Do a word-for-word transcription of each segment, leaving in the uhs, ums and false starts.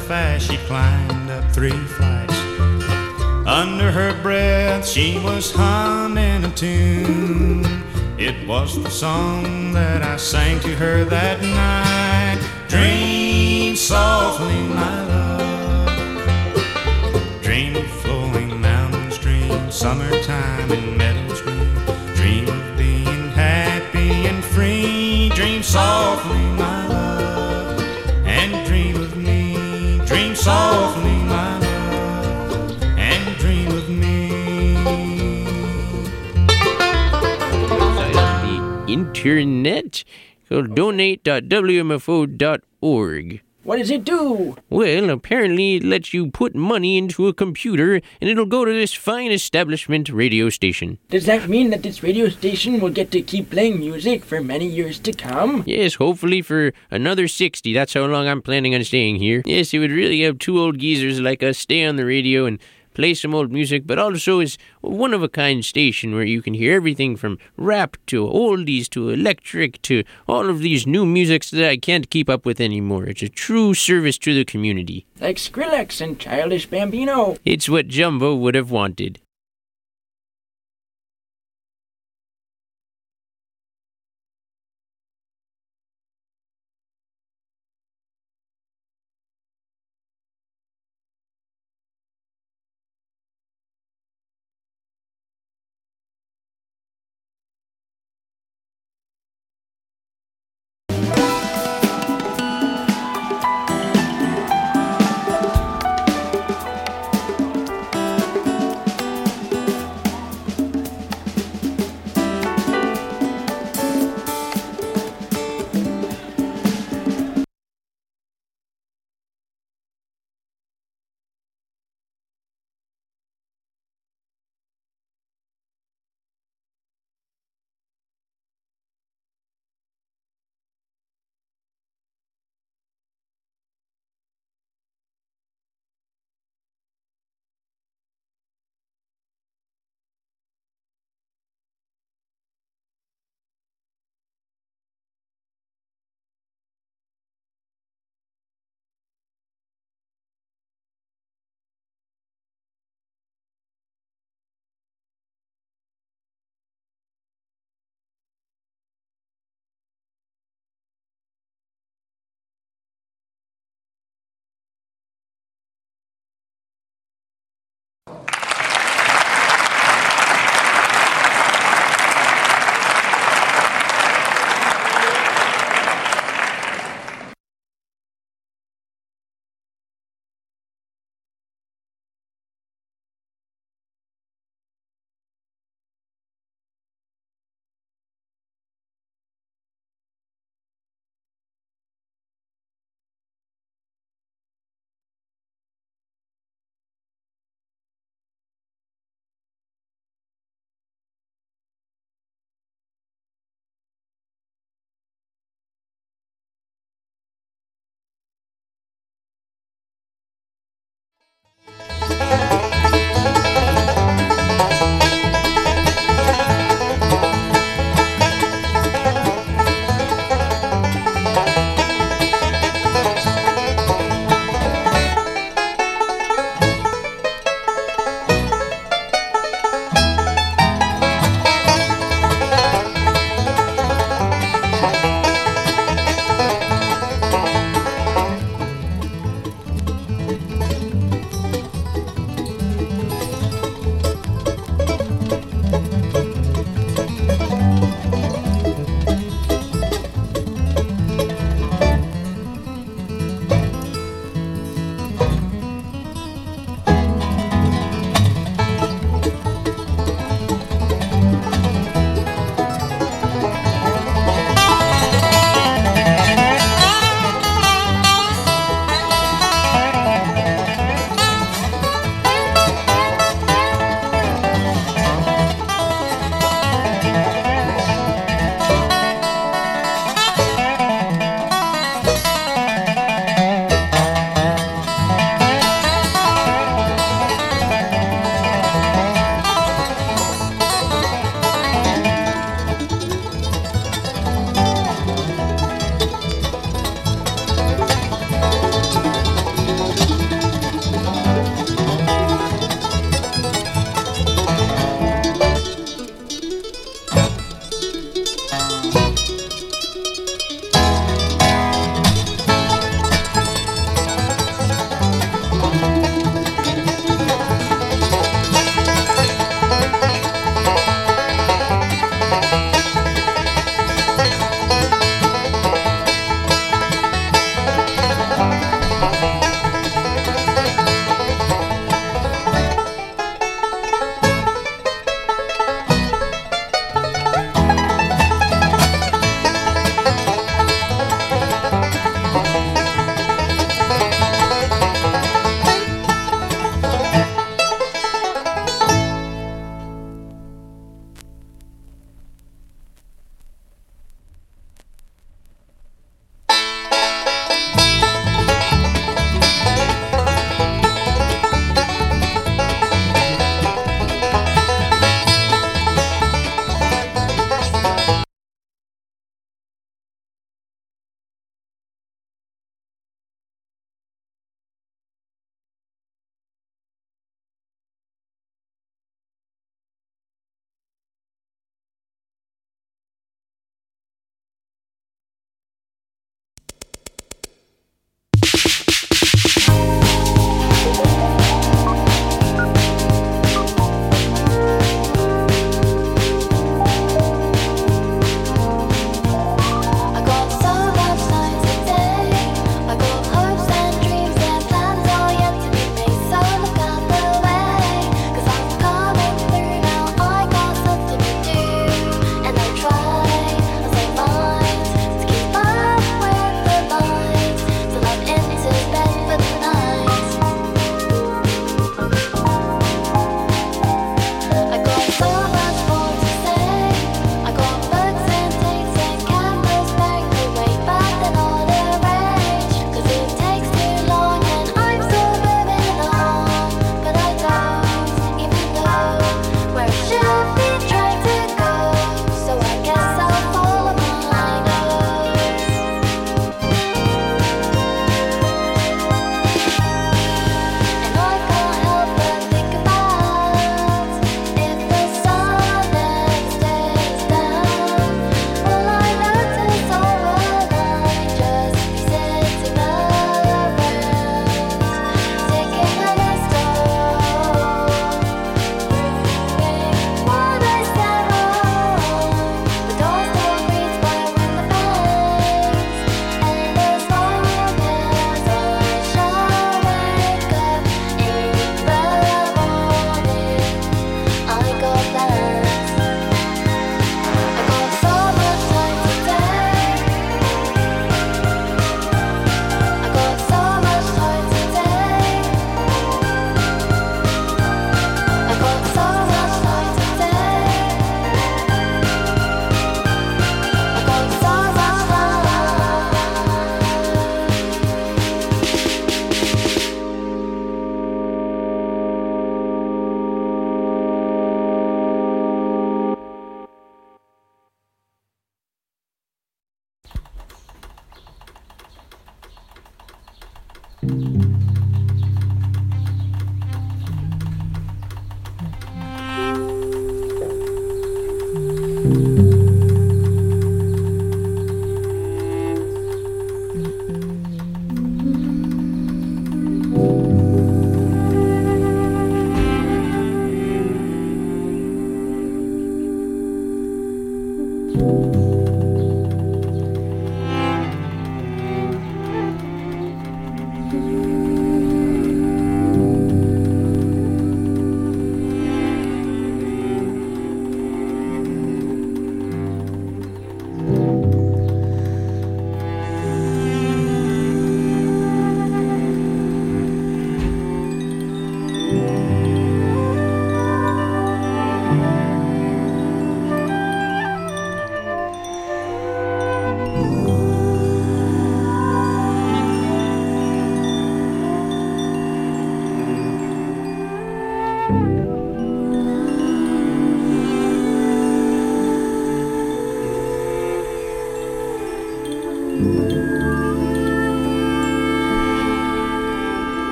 fast she climbed up three flights. Under her breath she was humming a tune. It was the song that I sang to her that night. Dream softly, my love. Dream of flowing mountain streams, summertime and meadows green. Dream of being happy and free. Dream softly, my love, and dream of me. Dream softly, my love, and dream of me. Outside on the internet, called donate dot w m f o dot org. What does it do? Well, apparently it lets you put money into a computer, and it'll go to this fine establishment radio station. Does that mean that this radio station will get to keep playing music for many years to come? Yes, hopefully for another sixty. That's how long I'm planning on staying here. Yes, it would really help two old geezers like us stay on the radio and play some old music, but also is a one-of-a-kind station where you can hear everything from rap to oldies to electric to all of these new musics that I can't keep up with anymore. It's a true service to the community. Like Skrillex and Childish Bambino. It's what Jumbo would have wanted.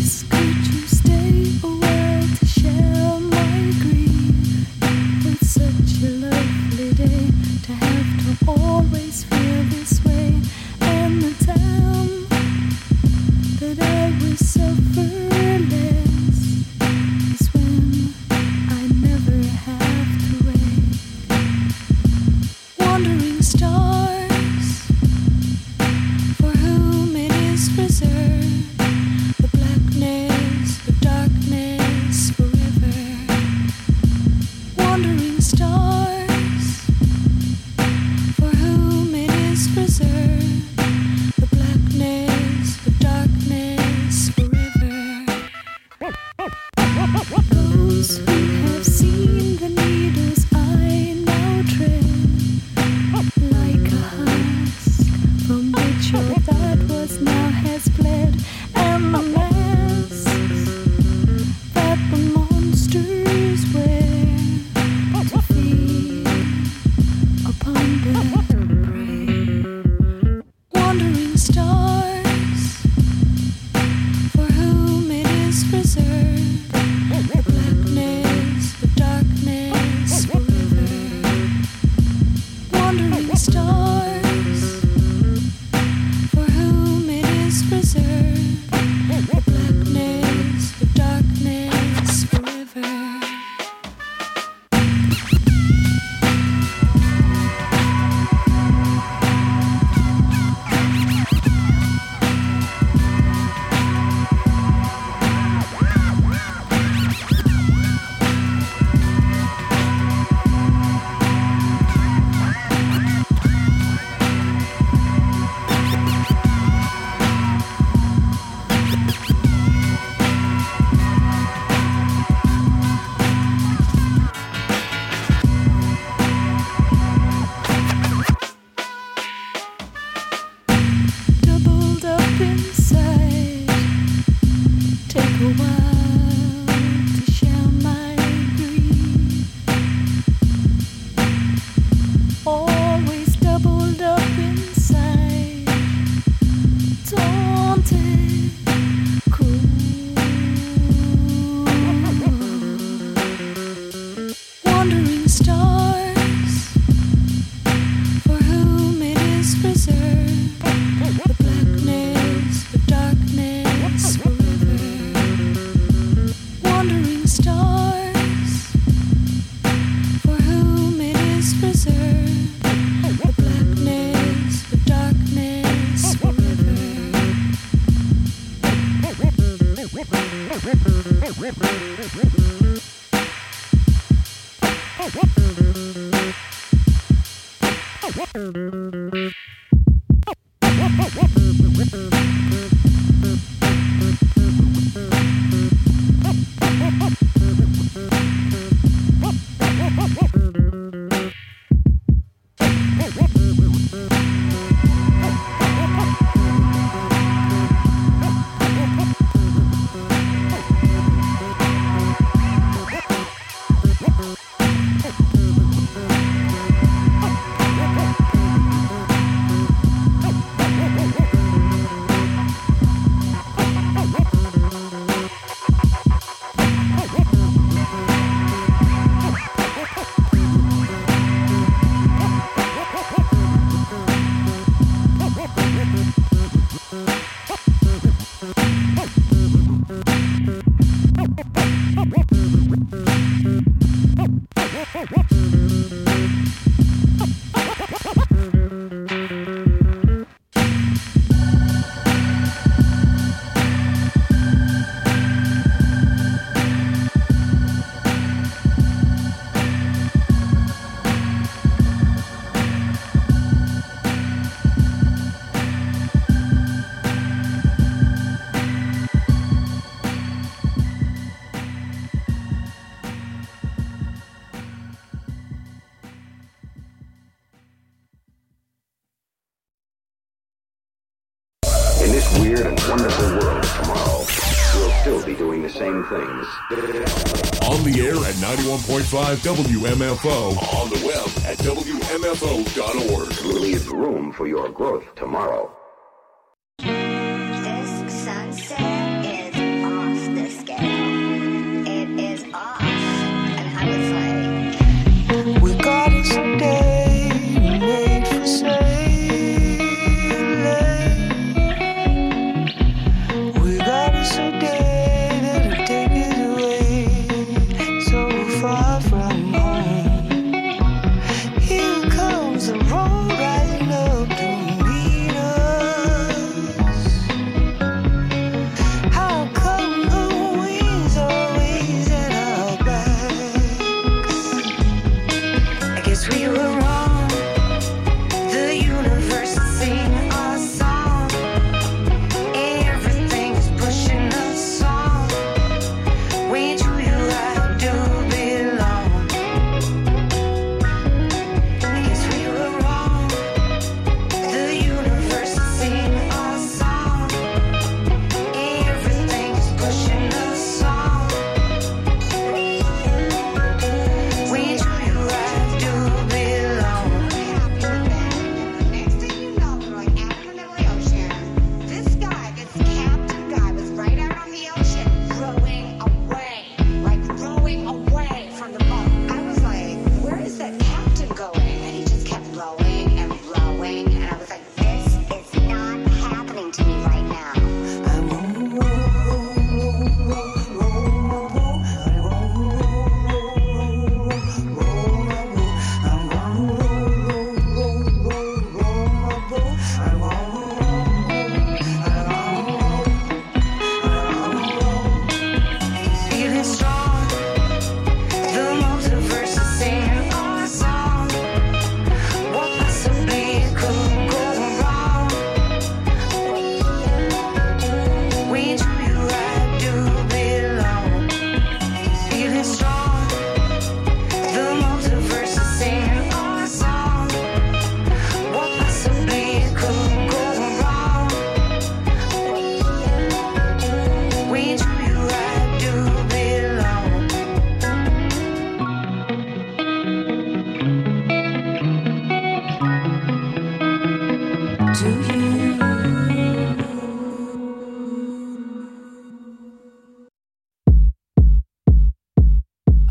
weird and wonderful world tomorrow, we'll still be doing the same things. On the air at ninety-one point five W M F O. On the web at W M F O dot org. We'll leave room for your growth tomorrow. This sunset is on.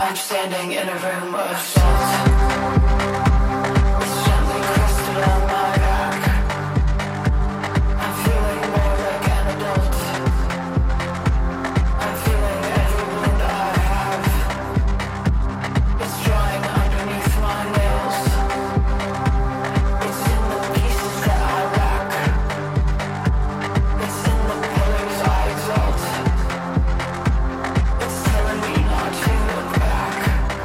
I'm standing in a room of salt. It's gently crystal on my back. I'm feeling more like an adult. I'm feeling every wound I have. It's drying underneath my nails. It's in the pieces that I lack. It's in the pillars I exalt. It's telling me not to look back.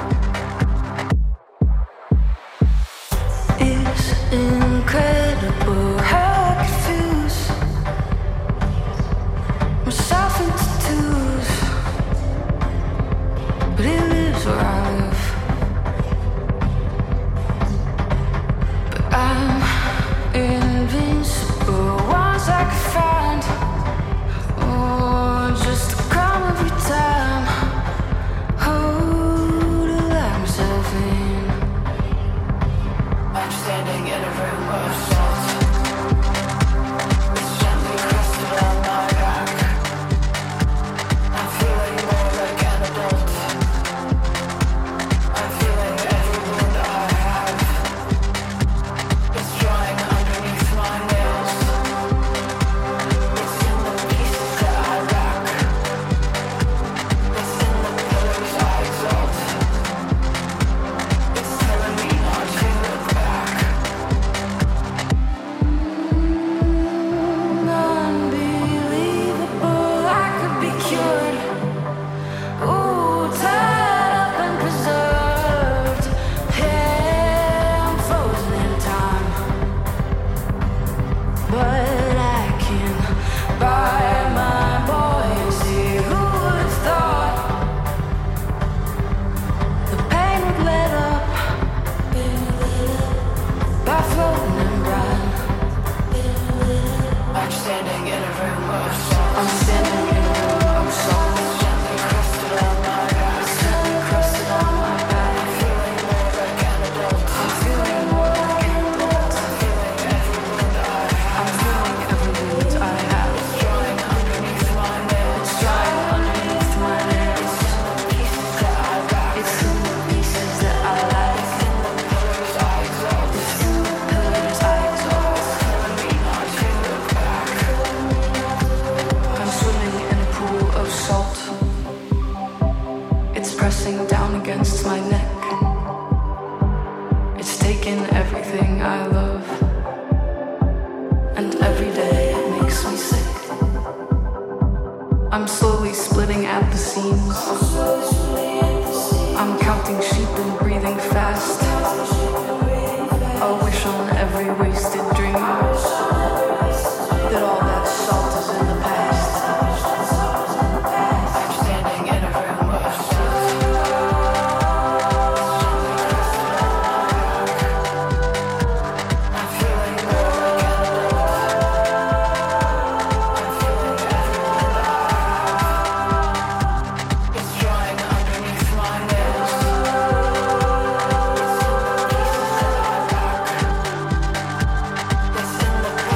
It's incredible how I confuse myself into twos, but it lives where I live. But I'm invincible once I can find, oh, just to come every time. Oh, to let myself in. I'm standing in a room of salt. It's gently crystal on my back. I'm feeling more like an adult. I'm feeling every wound I have. It's drying underneath my nails. It's in the pieces that I lack. It's in the pillars I exalt. It's telling me not to look back. Unbelievable, I could be cured. Ooh, tied up and preserved. Yeah, I'm frozen in time. But I can buy my buoyancy. Who would have thought the pain would let up by floating and bright? I'm standing in a room of salt. I'm standing in a room of salt. Gently crusted on my back. Gently crusted on my back. I'm feeling more like an adult. I'm feeling more like an adult. I'm feeling every wound I have. I'm feeling every wound I have. It's drying underneath my nails. It's drying underneath my nails. It's in the pieces that I lack. It's in the pillars I exalt. It's in the pillars I exalt. It's telling me not to look back. I'm swimming in a pool of salt. It's pressing down against my neck. It's taken everything I love, and every day it makes me sick. I'm slowly splitting at the seams. I'm counting sheep and breathing fast. I'll wish on every wasted dream that all that salt is in the past. I'm standing in a room of salt. I'm feeling more like an adult. I'm feeling every wound I have. It's drying underneath my nails. It's in the pieces that I lack. It's in the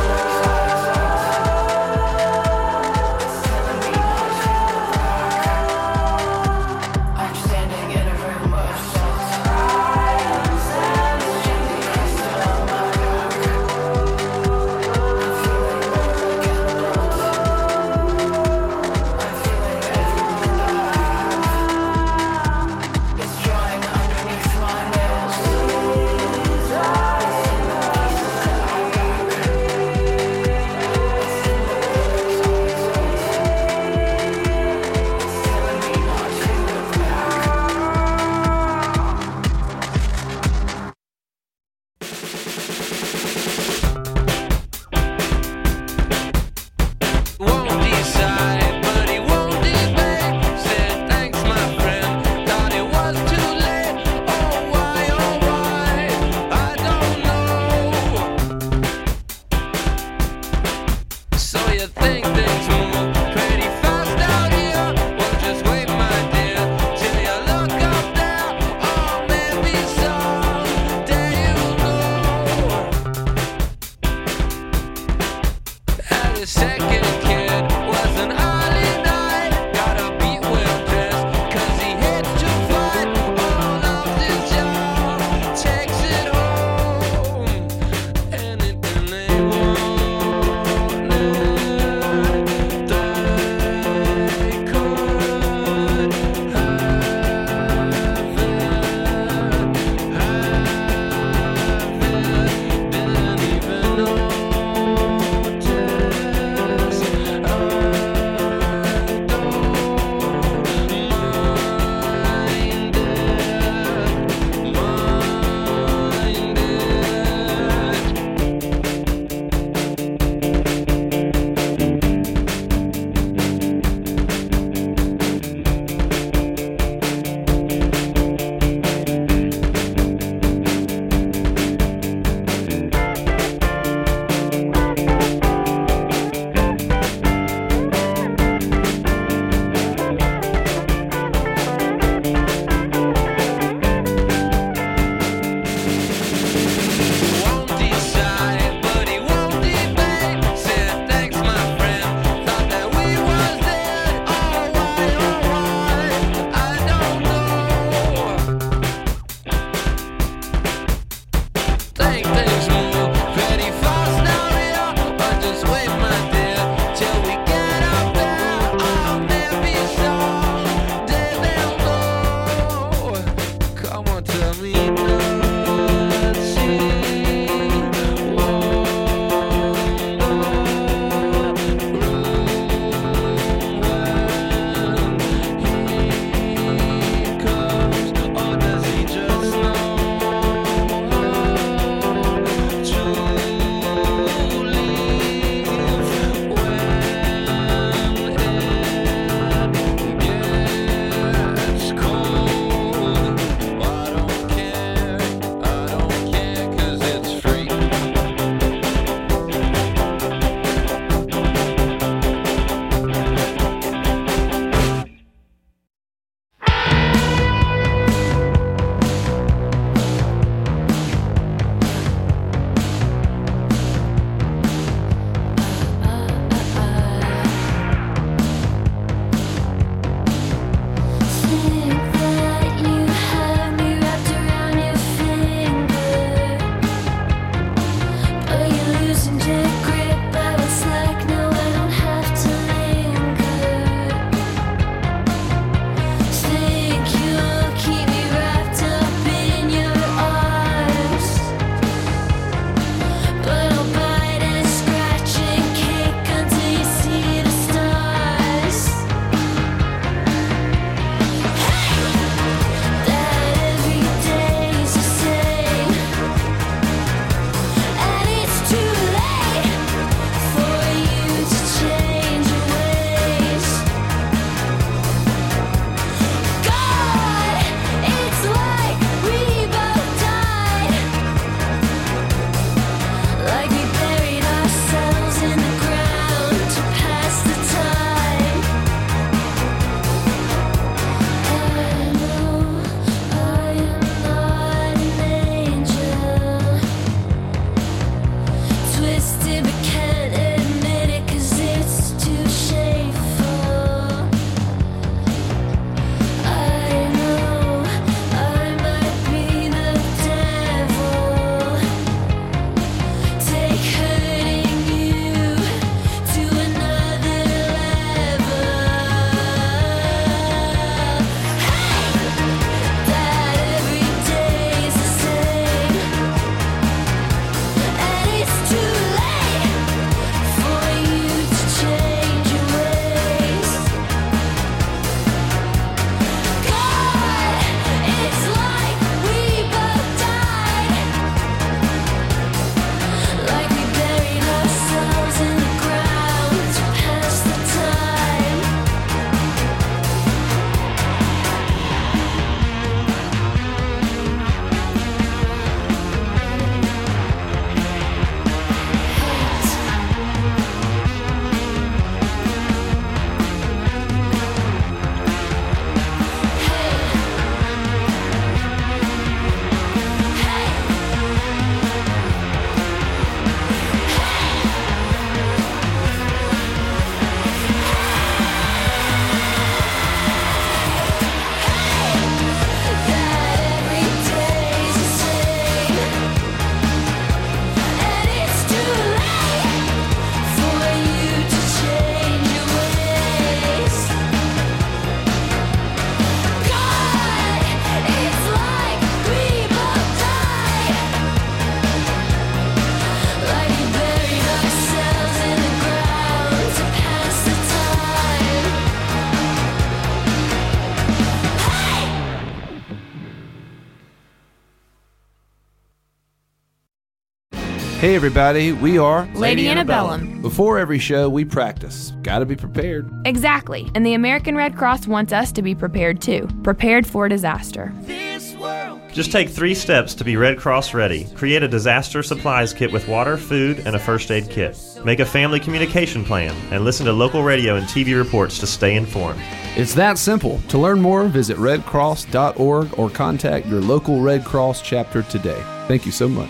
Hey everybody, we are Lady Antebellum. Before every show, we practice. Gotta be prepared. Exactly. And the American Red Cross wants us to be prepared too. Prepared for disaster. Just take three steps to be Red Cross ready. Create a disaster supplies kit with water, food, and a first aid kit. Make a family communication plan and listen to local radio and T V reports to stay informed. It's that simple. To learn more, visit red cross dot org or contact your local Red Cross chapter today. Thank you so much.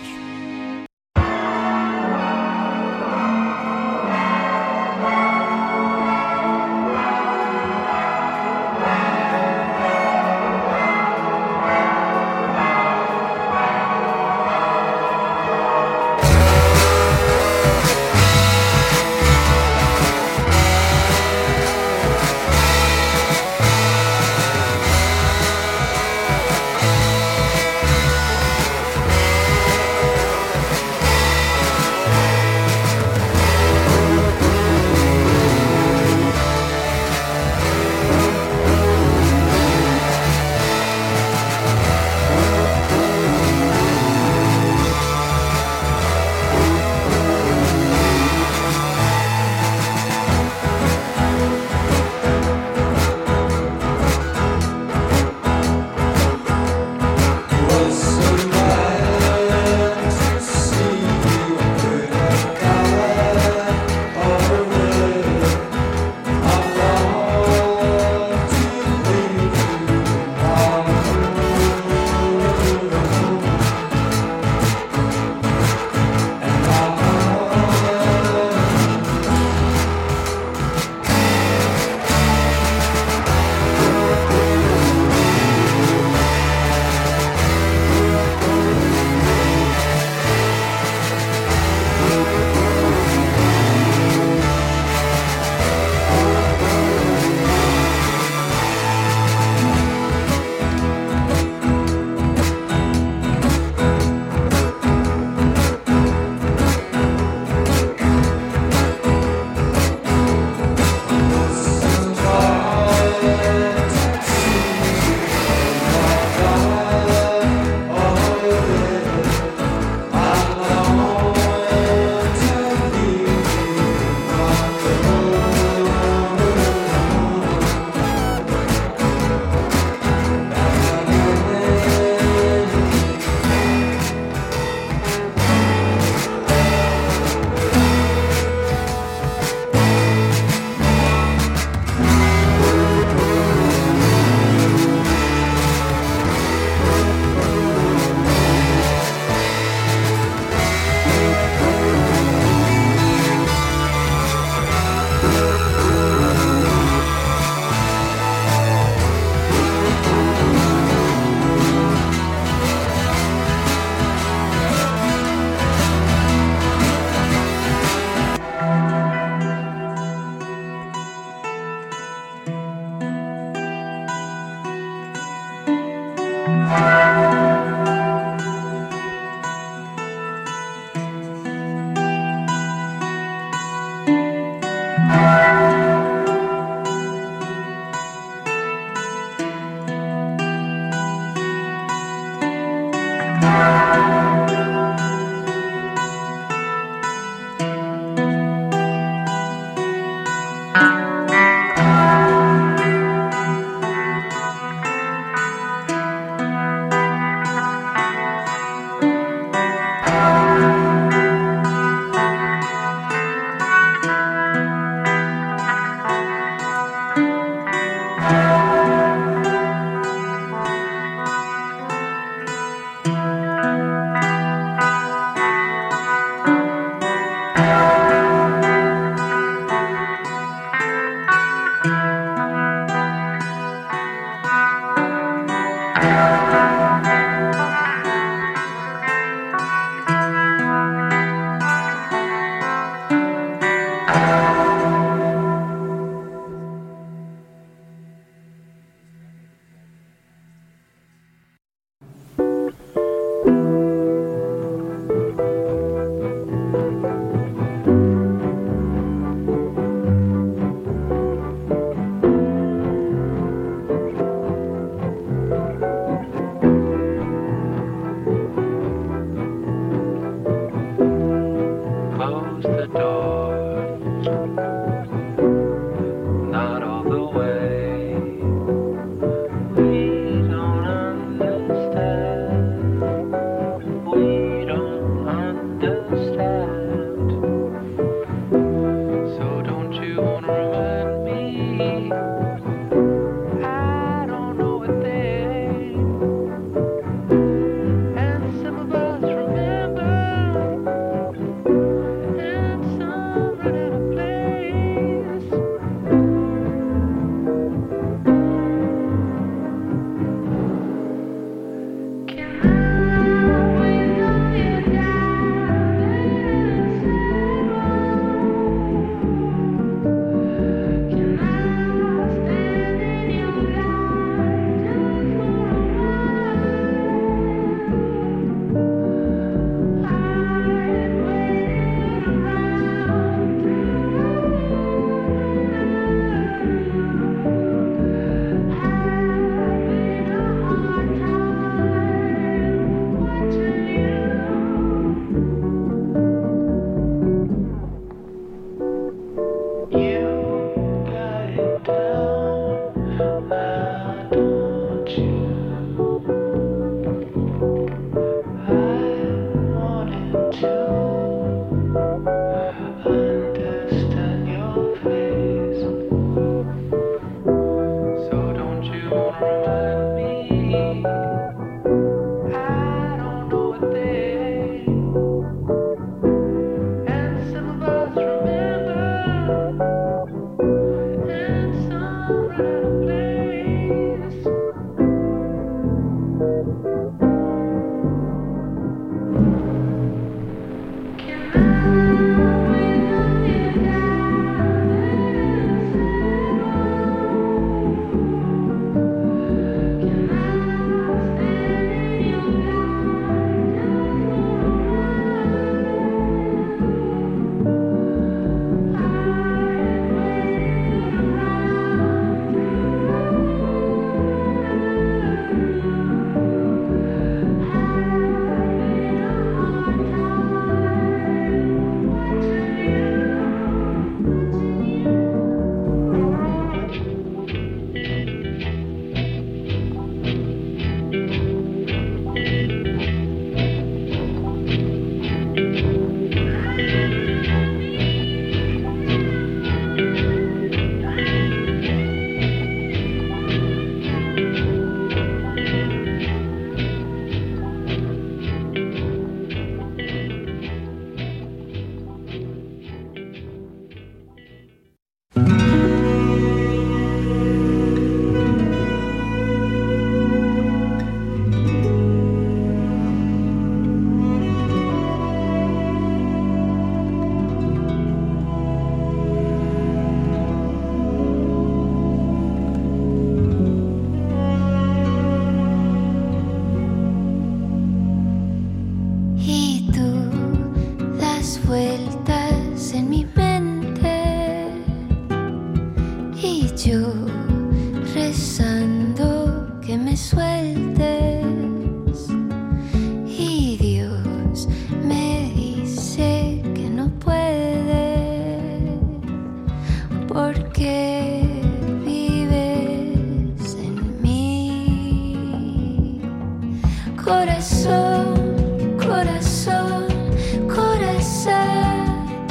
Corazón, corazón, corazón.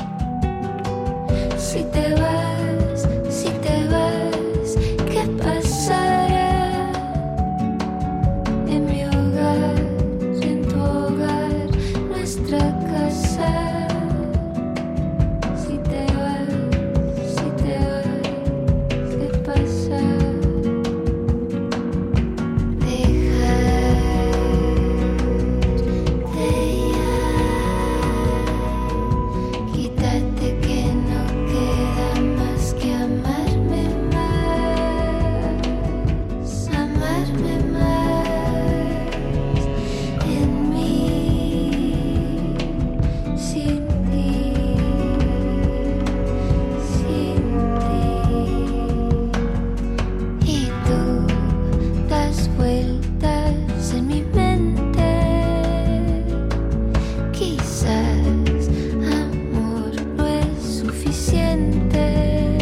Si te vas, si te vas, ¿qué pasará? En mi hogar, en tu hogar, nuestra casa. Si te vas, si te vas, ¿qué pasa? Quítate que no queda más que amarme más, amarme más en mí, sin ti, sin ti. Y tú das vueltas en mi mente, quizás amor no es suficiente.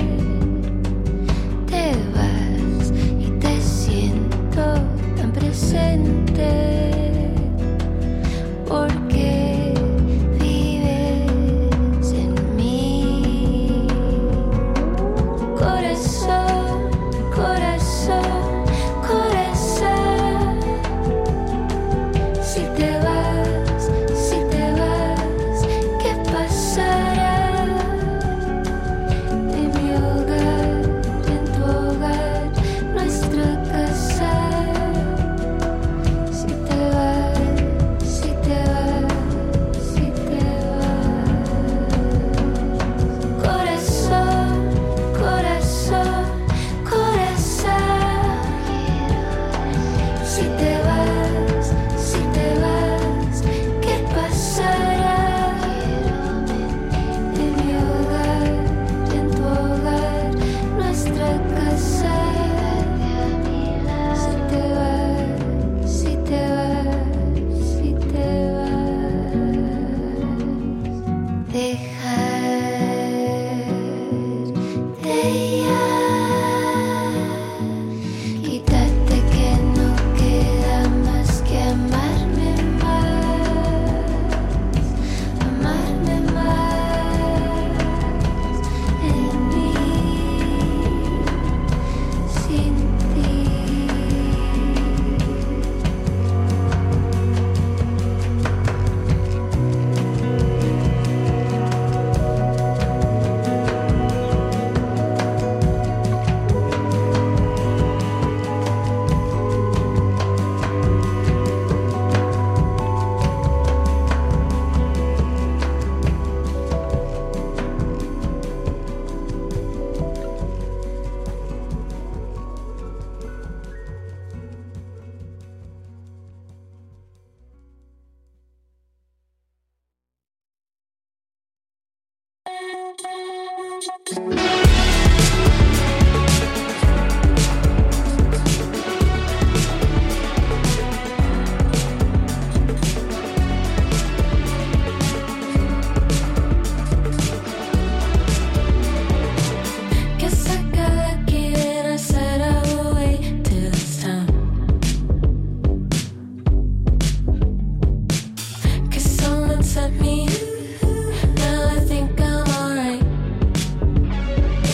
Te vas y te siento tan presente, porque vives en mí. Corazón, corazón, corazón. Si te vas, si te vas, ¿qué pasará? En mi hogar, en tu hogar, nuestra casa. Si te vas, si te vas, si te vas. Corazón, corazón, corazón. Si te vas, si te vas, ¿qué pasará? En mi hogar, en tu hogar, nuestra casa. Si te vas, si te vas, si te vas. Dejar de ya. Quítate que no queda más que amarme más, amarme más en mí, sin ti. Guess I got lucky and I said I would wait till it's time. 'Cause someone set me, now I think I'm alright.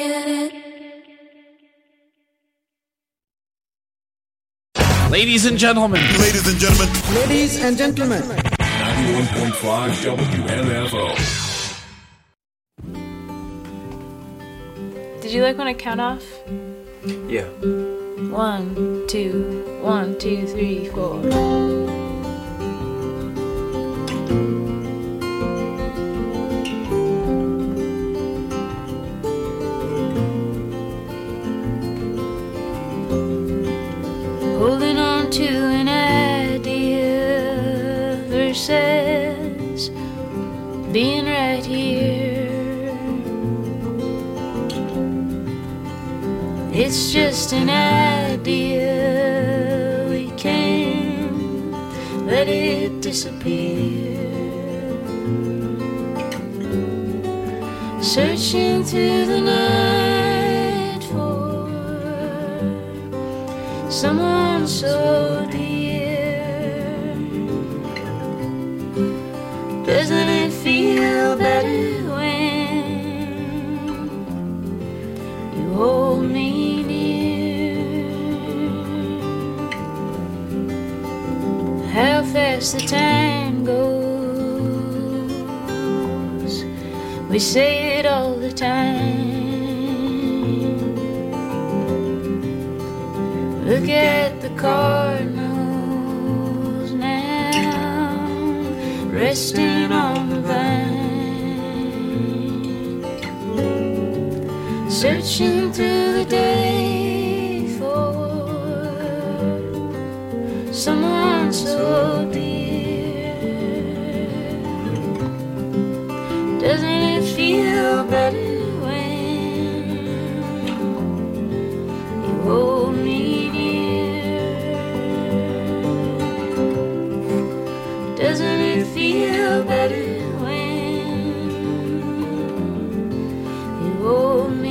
get it. Ladies and gentlemen. Ladies and gentlemen. Ladies and gentlemen. ninety-one point five W M F O. Did you like when I count off? Yeah. One, two, one, two, three, four. Holding on to an idea versus being right here. It's just an idea, we can't let it disappear. Searching through the night for someone so dear. Doesn't it feel better when you hold me? How fast the time goes, we say it all the time. Look at the cardinals now, resting on the vine, searching through the day for someone so dear. Doesn't it feel better when you hold me near? Doesn't it feel better when you hold me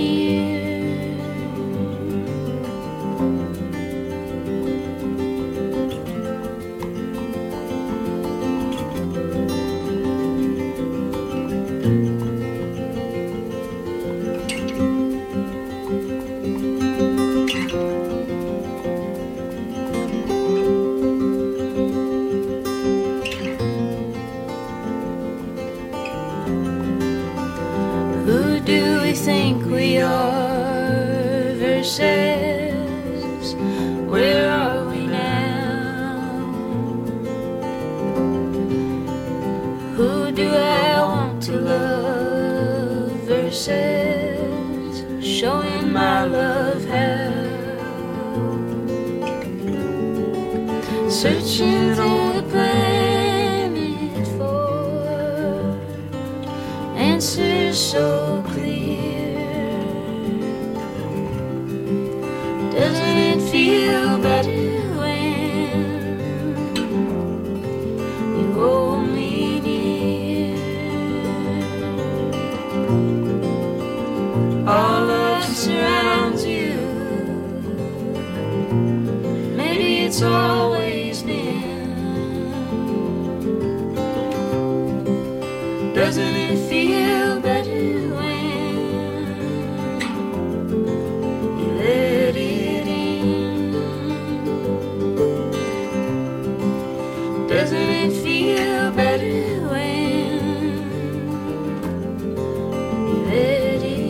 think we are versus where are we now? Who do I want to love versus showing my love how? Searching through the planet for answers so clear. Doesn't it feel better when you hold me near? All love surrounds you. Maybe it's always been. Doesn't it feel better when you let it in? Doesn't it feel better when you let it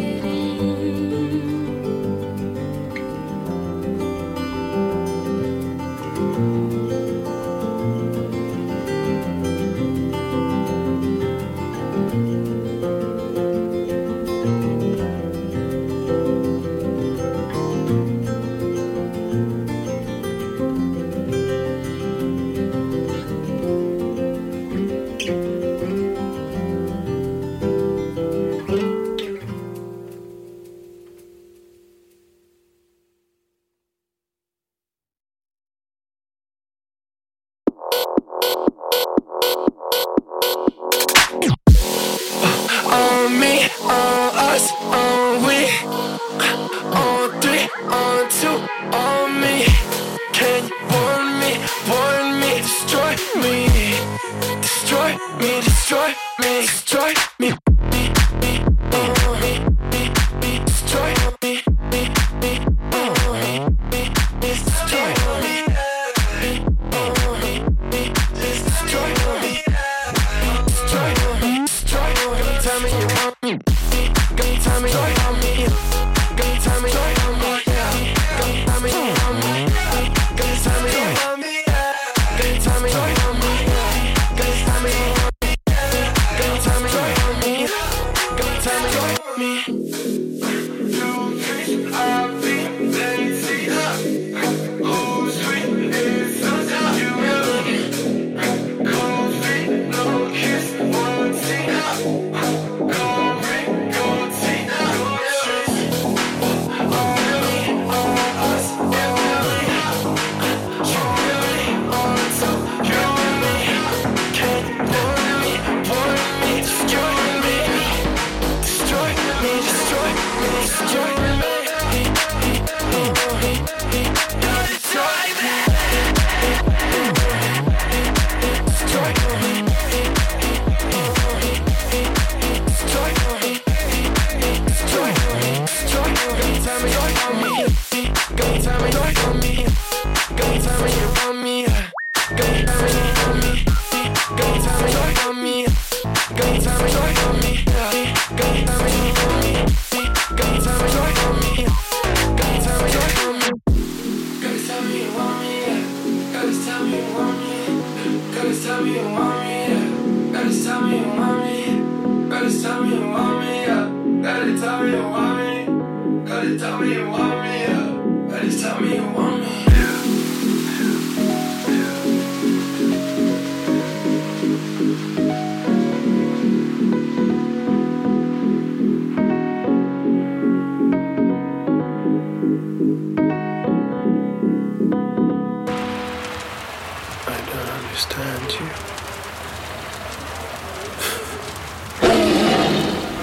Understand you.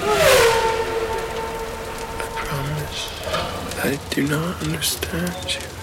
I promise I do not understand you.